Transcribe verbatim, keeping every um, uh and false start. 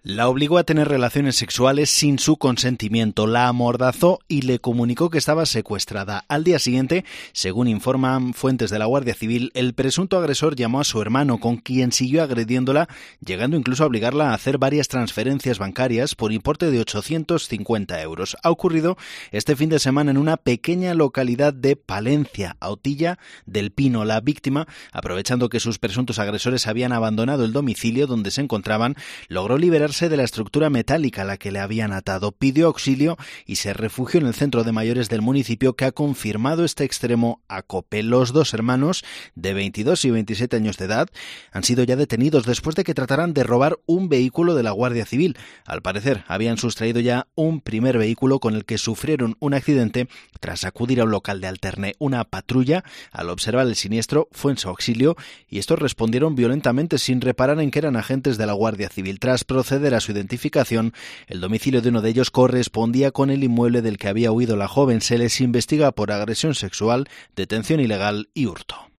La obligó a tener relaciones sexuales sin su consentimiento, la amordazó y le comunicó que estaba secuestrada. Al día siguiente, según informan fuentes de la Guardia Civil, el presunto agresor llamó a su hermano, con quien siguió agrediéndola, llegando incluso a obligarla a hacer varias transferencias bancarias por importe de ochocientos cincuenta euros. Ha ocurrido este fin de semana en una pequeña localidad de Palencia, Autilla del Pino. La víctima, aprovechando que sus presuntos agresores habían abandonado el domicilio donde se encontraban, logró liberarse de la estructura metálica a la que le habían atado, pidió auxilio y se refugió en el centro de mayores del municipio, que ha confirmado este extremo a COPE. Los dos hermanos, de veintidós y veintisiete años de edad, han sido ya detenidos después de que trataran de robar un vehículo de la Guardia Civil. Al parecer, habían sustraído ya un primer vehículo con el que sufrieron un accidente tras acudir a un local de Alterne. Una patrulla, al observar el siniestro, fue en su auxilio y estos respondieron violentamente sin reparar en que eran agentes de la Guardia Civil. Tras proceder a su identificación, el domicilio de uno de ellos correspondía con el inmueble del que había huido la joven. Se les investiga por agresión sexual, detención ilegal y hurto.